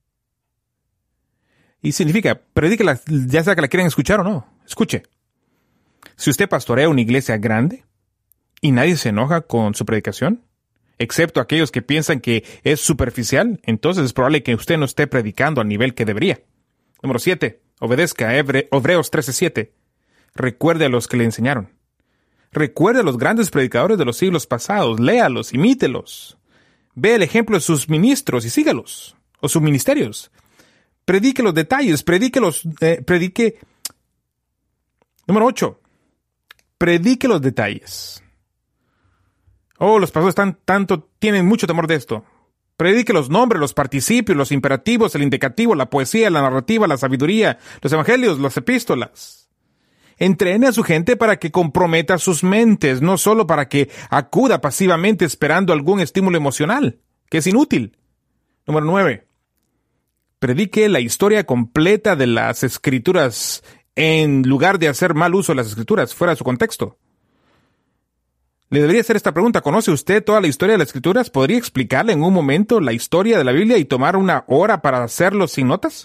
Y significa, predíquela, ya sea que la quieran escuchar o no. Escuche. Si usted pastorea una iglesia grande y nadie se enoja con su predicación, excepto aquellos que piensan que es superficial, entonces es probable que usted no esté predicando al nivel que debería. Número 7. Obedezca. Hebreos 13:7. Recuerde a los que le enseñaron. Recuerde a los grandes predicadores de los siglos pasados. Léalos, imítelos. Ve el ejemplo de sus ministros y sígalos. O sus ministerios. Predique los detalles. Predique. Número 8. Predique los detalles. Los pastores tienen mucho temor de esto. Predique los nombres, los participios, los imperativos, el indicativo, la poesía, la narrativa, la sabiduría, los evangelios, las epístolas. Entrene a su gente para que comprometa sus mentes, no solo para que acuda pasivamente esperando algún estímulo emocional, que es inútil. Número 9. Predique la historia completa de las Escrituras en lugar de hacer mal uso de las Escrituras fuera de su contexto. Le debería hacer esta pregunta. ¿Conoce usted toda la historia de las Escrituras? ¿Podría explicarle en un momento la historia de la Biblia y tomar una hora para hacerlo sin notas?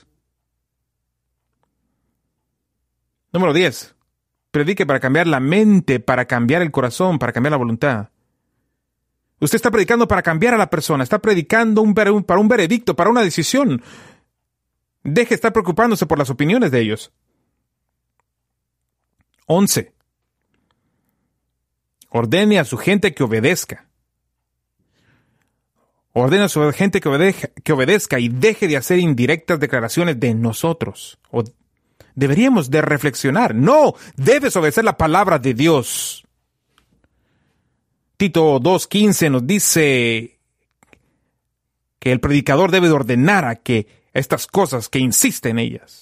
Número 10. Predique para cambiar la mente, para cambiar el corazón, para cambiar la voluntad. Usted está predicando para cambiar a la persona. Está predicando para un veredicto, para una decisión. Deje de estar preocupándose por las opiniones de ellos. 11. Ordene a su gente que obedezca. Ordene a su gente que obedezca y deje de hacer indirectas declaraciones de nosotros. Deberíamos de reflexionar. No, debes obedecer la palabra de Dios. Tito 2:15 nos dice que el predicador debe de ordenar a que estas cosas que insiste en ellas.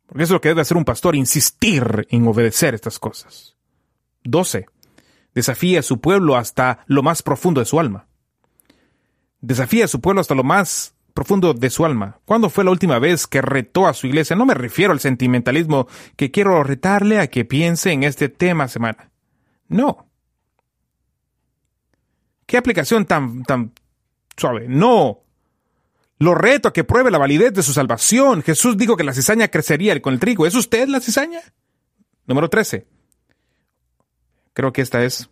Porque eso es lo que debe hacer un pastor, insistir en obedecer estas cosas. 12. Desafía a su pueblo hasta lo más profundo de su alma. Desafía a su pueblo hasta lo más profundo de su alma. ¿Cuándo fue la última vez que retó a su iglesia? No me refiero al sentimentalismo que quiero retarle a que piense en este tema semana. No. ¿Qué aplicación tan suave? No. Lo reto a que pruebe la validez de su salvación. Jesús dijo que la cizaña crecería con el trigo. ¿Es usted la cizaña? Número 13. Creo que esta es.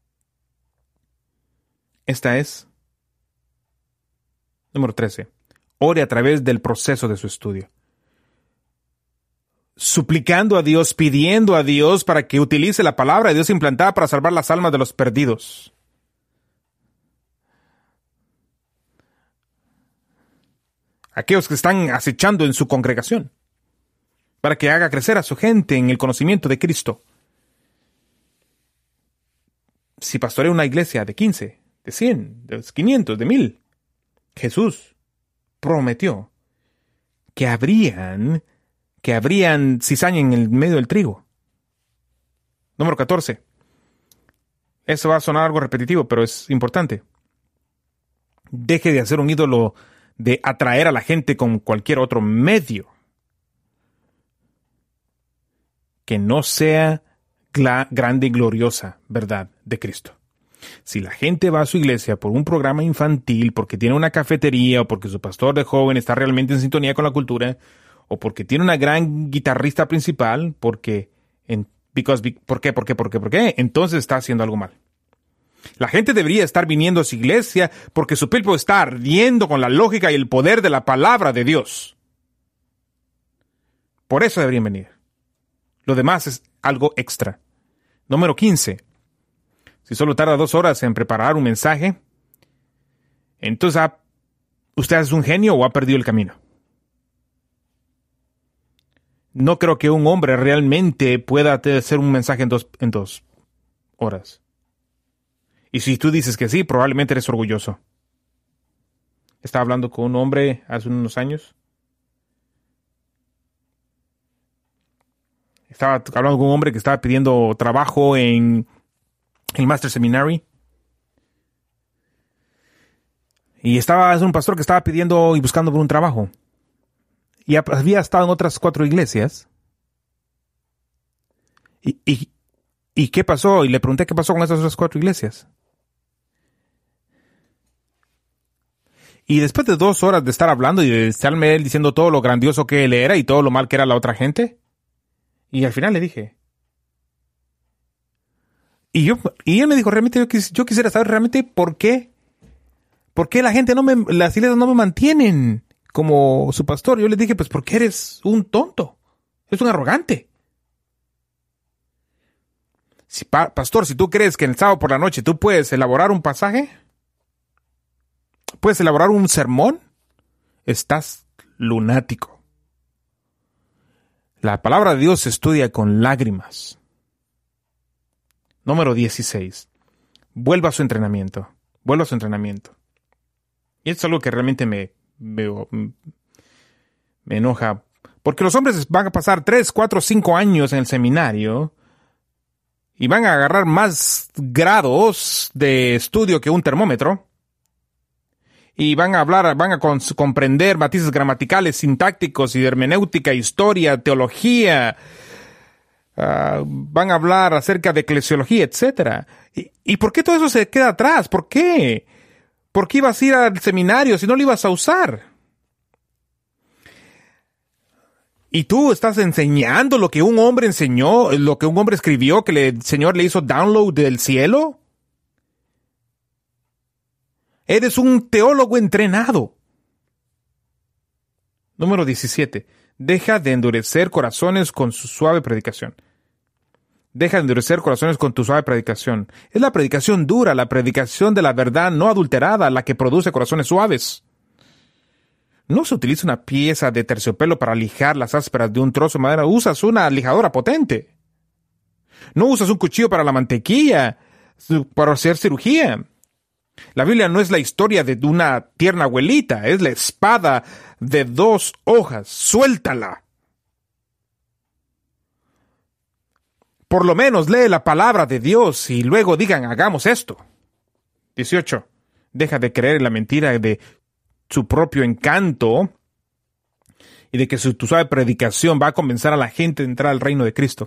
Número 13. Ore a través del proceso de su estudio. Suplicando a Dios, pidiendo a Dios para que utilice la palabra de Dios implantada para salvar las almas de los perdidos. Aquellos que están acechando en su congregación, para que haga crecer a su gente en el conocimiento de Cristo. Si pastorea una iglesia de 15, de 100, de 500, de 1000, Jesús prometió que habrían cizaña en el medio del trigo. Número 14. Eso va a sonar algo repetitivo, pero es importante. Deje de hacer un ídolo de atraer a la gente con cualquier otro medio que no sea la grande y gloriosa verdad de Cristo. Si la gente va a su iglesia por un programa infantil, porque tiene una cafetería, o porque su pastor de joven está realmente en sintonía con la cultura, o porque tiene una gran guitarrista principal, ¿por qué? Entonces está haciendo algo mal. La gente debería estar viniendo a su iglesia porque su pecho está ardiendo con la lógica y el poder de la palabra de Dios. Por eso deberían venir. Lo demás es algo extra. Número 15. Si solo tarda 2 horas en preparar un mensaje, entonces usted es un genio o ha perdido el camino. No creo que un hombre realmente pueda hacer un mensaje en dos horas. Y si tú dices que sí, probablemente eres orgulloso. Estaba hablando con un hombre hace unos años. Estaba hablando con un hombre que estaba pidiendo trabajo en el Master Seminary. Y es un pastor que estaba pidiendo y buscando por un trabajo. Y había estado en otras 4 iglesias. ¿Y qué pasó? Y le pregunté qué pasó con esas otras 4 iglesias. Y después de 2 horas de estar hablando y de estarme él diciendo todo lo grandioso que él era y todo lo mal que era la otra gente, y al final le dije. Y él me dijo, realmente yo quisiera saber realmente por qué las iglesias no me mantienen como su pastor. Yo le dije, pues porque eres un tonto, eres un arrogante. Pastor, si tú crees que el sábado por la noche tú puedes elaborar un pasaje, puedes elaborar un sermón, estás lunático. La palabra de Dios se estudia con lágrimas. Número 16. Vuelva a su entrenamiento. Y esto es algo que realmente me enoja. Porque los hombres van a pasar 3, 4, 5 años en el seminario y van a agarrar más grados de estudio que un termómetro. Y van a comprender matices gramaticales, sintácticos y hermenéutica, historia, teología. Van a hablar acerca de eclesiología, etc. ¿Y por qué todo eso se queda atrás? ¿Por qué? ¿Por qué ibas a ir al seminario si no lo ibas a usar? Y tú estás enseñando lo que un hombre enseñó, lo que un hombre escribió, que el Señor le hizo download del cielo. Eres un teólogo entrenado. Número 17. Deja de endurecer corazones con su suave predicación. Deja de endurecer corazones con tu suave predicación. Es la predicación dura, la predicación de la verdad no adulterada, la que produce corazones suaves. No se utiliza una pieza de terciopelo para lijar las ásperas de un trozo de madera. Usas una lijadora potente. No usas un cuchillo para la mantequilla, para hacer cirugía. La Biblia no es la historia de una tierna abuelita, es la espada de 2 hojas. Suéltala. Por lo menos lee la palabra de Dios y luego digan, hagamos esto. 18. Deja de creer en la mentira de su propio encanto y de que tu suave predicación va a convencer a la gente de entrar al reino de Cristo.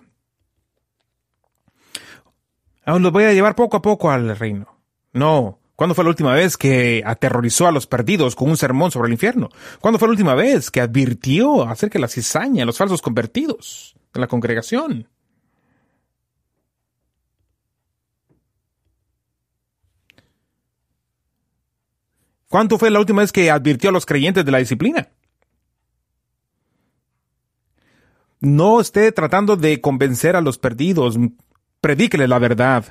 Aún los voy a llevar poco a poco al reino. No. ¿Cuándo fue la última vez que aterrorizó a los perdidos con un sermón sobre el infierno? ¿Cuándo fue la última vez que advirtió acerca de la cizaña, los falsos convertidos de la congregación? ¿Cuándo fue la última vez que advirtió a los creyentes de la disciplina? No esté tratando de convencer a los perdidos. Predíquele la verdad.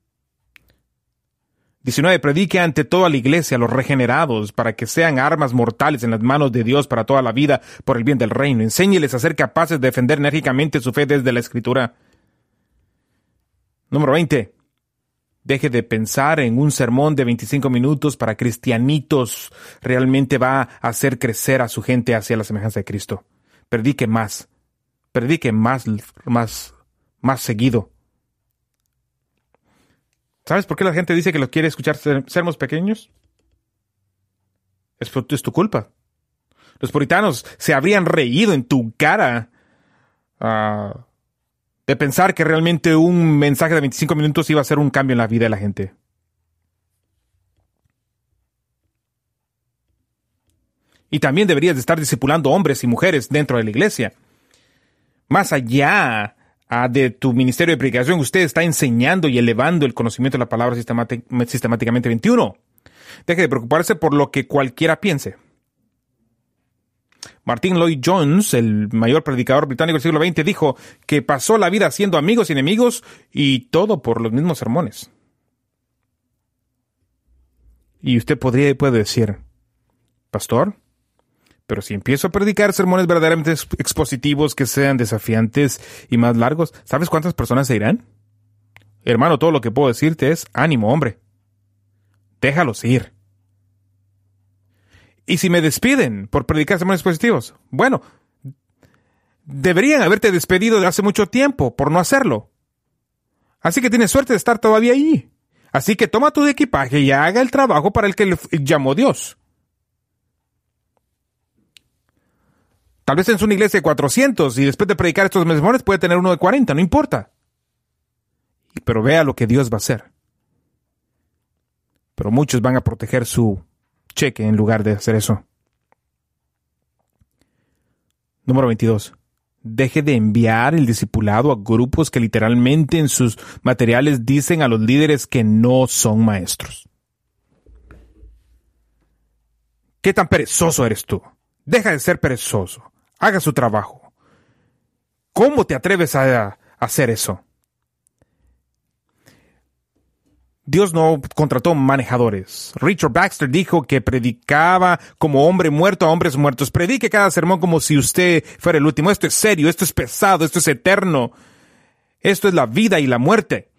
19. Predique ante toda la iglesia a los regenerados para que sean armas mortales en las manos de Dios para toda la vida por el bien del reino. Enséñeles a ser capaces de defender enérgicamente su fe desde la Escritura. Número 20. Deje de pensar en un sermón de 25 minutos para cristianitos. Realmente va a hacer crecer a su gente hacia la semejanza de Cristo. Predique más. Predique más seguido. ¿Sabes por qué la gente dice que lo quiere escuchar sermos pequeños? Es tu culpa. Los puritanos se habrían reído en tu cara de pensar que realmente un mensaje de 25 minutos iba a hacer un cambio en la vida de la gente. Y también deberías de estar discipulando hombres y mujeres dentro de la iglesia. Más allá de tu ministerio de predicación, usted está enseñando y elevando el conocimiento de la palabra sistemáticamente. 21. Deje de preocuparse por lo que cualquiera piense. Martin Lloyd-Jones, el mayor predicador británico del siglo XX, dijo que pasó la vida haciendo amigos y enemigos y todo por los mismos sermones. Y usted puede decir, pastor, pero si empiezo a predicar sermones verdaderamente expositivos que sean desafiantes y más largos, ¿sabes cuántas personas se irán? Hermano, todo lo que puedo decirte es, ánimo, hombre. Déjalos ir. Y si me despiden por predicar sermones expositivos, bueno, deberían haberte despedido de hace mucho tiempo por no hacerlo. Así que tienes suerte de estar todavía ahí. Así que toma tu equipaje y haga el trabajo para el que le llamó Dios. Tal vez en una iglesia de 400 y después de predicar estos sermones puede tener uno de 40, no importa. Pero vea lo que Dios va a hacer. Pero muchos van a proteger su cheque en lugar de hacer eso. Número 22. Deje de enviar el discipulado a grupos que literalmente en sus materiales dicen a los líderes que no son maestros. ¿Qué tan perezoso eres tú? Deja de ser perezoso. Haga su trabajo. ¿Cómo te atreves a hacer eso? Dios no contrató manejadores. Richard Baxter dijo que predicaba como hombre muerto a hombres muertos. Predique cada sermón como si usted fuera el último. Esto es serio, esto es pesado, esto es eterno. Esto es la vida y la muerte.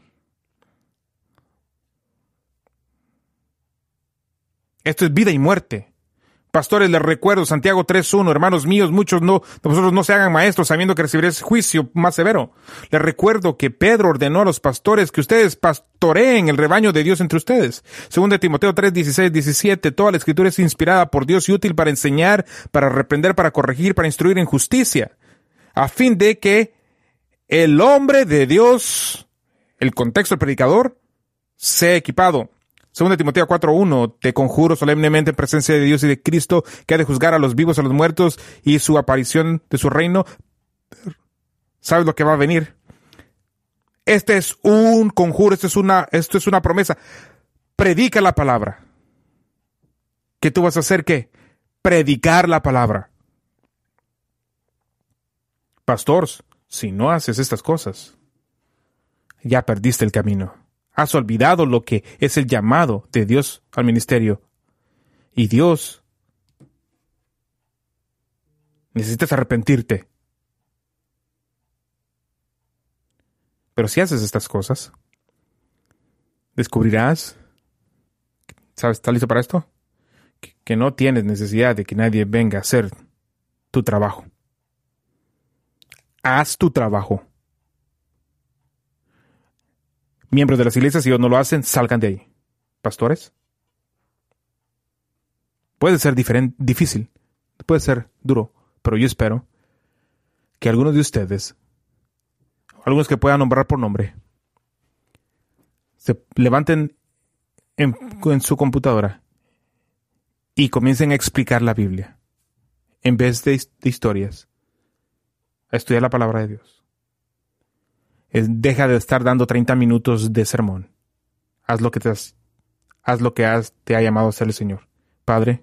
Esto es vida y muerte. Pastores, les recuerdo, Santiago 3:1, hermanos míos, muchos de vosotros no se hagan maestros sabiendo que recibiréis juicio más severo. Les recuerdo que Pedro ordenó a los pastores que ustedes pastoreen el rebaño de Dios entre ustedes. Según de Timoteo 3:16-17, toda la escritura es inspirada por Dios y útil para enseñar, para reprender, para corregir, para instruir en justicia, a fin de que el hombre de Dios, el contexto del predicador, sea equipado. Según de Timoteo 4:1, te conjuro solemnemente en presencia de Dios y de Cristo, que ha de juzgar a los vivos y a los muertos, y su aparición de su reino. ¿Sabes lo que va a venir? Este es un conjuro, esto es una promesa. Predica la palabra. ¿Qué tú vas a hacer? ¿Qué? Predicar la palabra. Pastor, si no haces estas cosas, ya perdiste el camino. Has olvidado lo que es el llamado de Dios al ministerio. Y Dios, necesitas arrepentirte. Pero si haces estas cosas, descubrirás, ¿sabes? ¿Estás listo para esto? Que no tienes necesidad de que nadie venga a hacer tu trabajo. Haz tu trabajo. miembros de las iglesias, si ellos no lo hacen, salgan de ahí. Pastores, puede ser difícil, puede ser duro, pero yo espero que algunos de ustedes, algunos que puedan nombrar por nombre, se levanten en su computadora y comiencen a explicar la Biblia en vez de historias, a estudiar la palabra de Dios. Deja de estar dando 30 minutos de sermón. Haz lo que te ha llamado a hacer el Señor. Padre,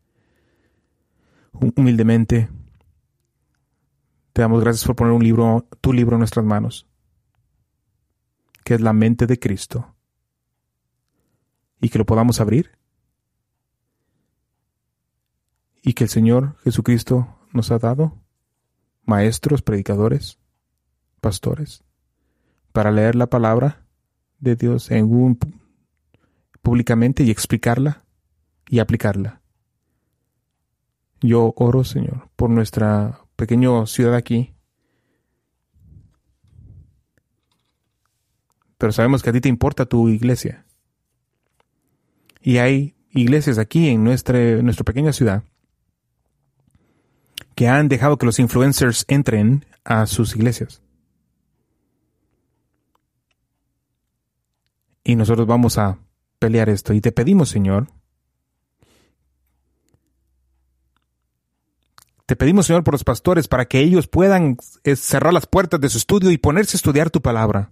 humildemente te damos gracias por poner tu libro en nuestras manos, que es la mente de Cristo, y que lo podamos abrir, y que el Señor Jesucristo nos ha dado maestros, predicadores, pastores, para leer la palabra de Dios públicamente y explicarla y aplicarla. Yo oro, Señor, por nuestra pequeña ciudad aquí, pero sabemos que a ti te importa tu iglesia. Y hay iglesias aquí en nuestra pequeña ciudad que han dejado que los influencers entren a sus iglesias. Y nosotros vamos a pelear esto. Y te pedimos, Señor, por los pastores, para que ellos puedan cerrar las puertas de su estudio y ponerse a estudiar tu palabra.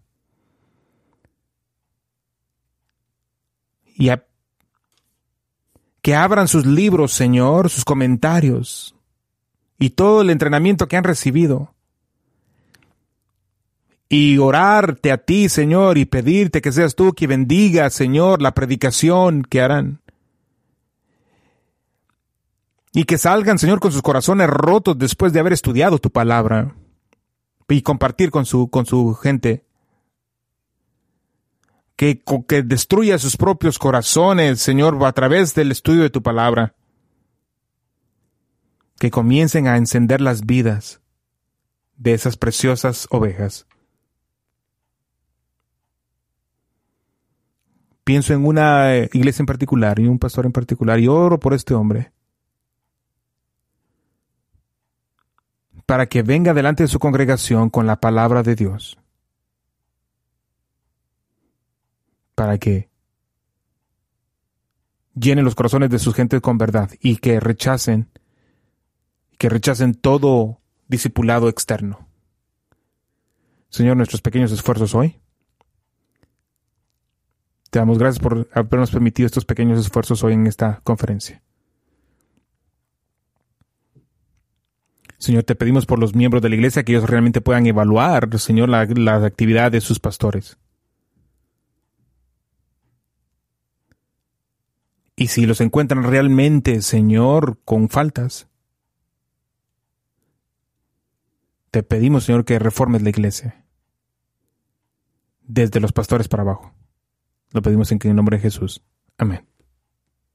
Y que abran sus libros, Señor, sus comentarios y todo el entrenamiento que han recibido. Y orarte a ti, Señor, y pedirte que seas tú que bendiga, Señor, la predicación que harán. Y que salgan, Señor, con sus corazones rotos después de haber estudiado tu palabra y compartir con su gente. Que destruya sus propios corazones, Señor, a través del estudio de tu palabra. Que comiencen a encender las vidas de esas preciosas ovejas. Pienso en una iglesia en particular y un pastor en particular y oro por este hombre, para que venga delante de su congregación con la palabra de Dios, para que llene los corazones de su gente con verdad y que rechacen todo discipulado externo. Señor, nuestros pequeños esfuerzos hoy, te damos gracias por habernos permitido estos pequeños esfuerzos hoy en esta conferencia. Señor, te pedimos por los miembros de la iglesia que ellos realmente puedan evaluar, Señor, la actividad de sus pastores. Y si los encuentran realmente, Señor, con faltas, te pedimos, Señor, que reformes la iglesia desde los pastores para abajo. Lo pedimos en el nombre de Jesús. Amén.